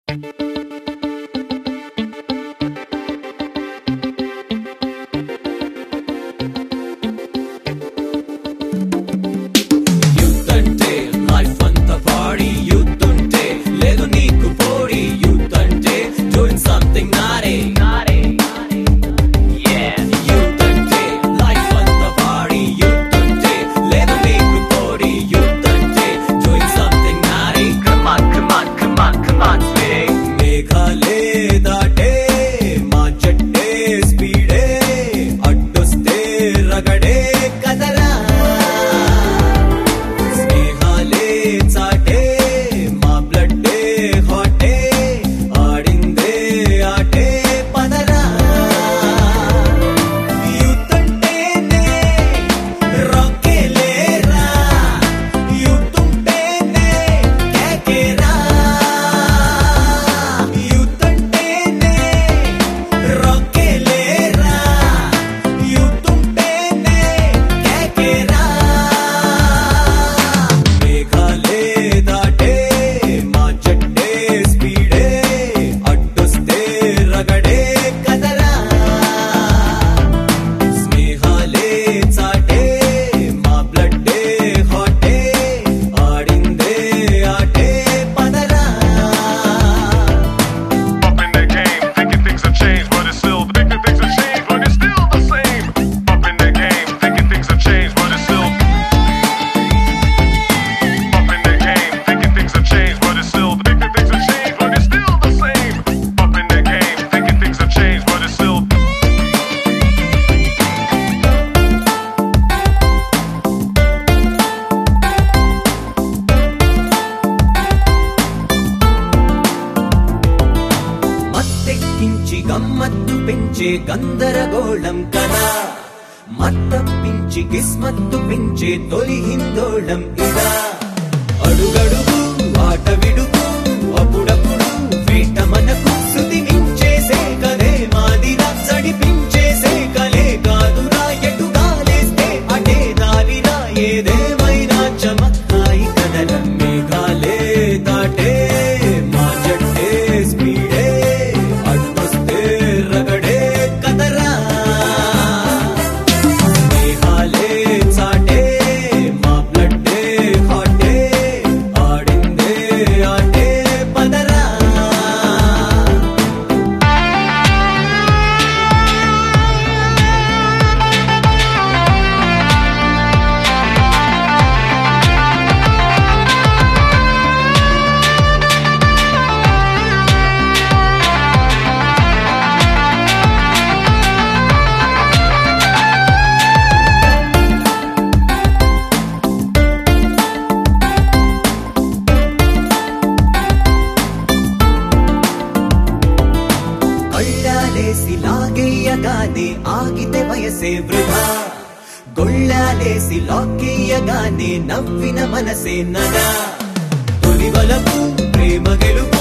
గమ్మత్తు పెంచే గందరగోళం కదా, మత్తప్పించి కిస్మత్తు పెంచే తొలి హిందోళం ఇదా. అడుగడుగు ఆట విడుగు అప్పుడప్పుడు వీట మనకు శృతి మించేసే కలే మాదిరా, సడిపించేసే కలే కాదురా, ఎటుగాలేస్తే అటే దారిరా, ఏదేమైనా చమత్కాయి కదల మేఘాలే దాటే మా జట్టే స్పీడే, అడ్డొస్తే రగడే కదరా, మేఘాలే చాటే మా బ్లడ్డే హాటే, ఆడిందే ఆటే పదరా. గొళ్ళాలేసి లాగేయగానే ఆగితే వయసే వృధా, గొళ్ళాలేసి లాగేయగానే నవ్విన మనసే నదా. తొలి వలపు ప్రేమ గెలుపు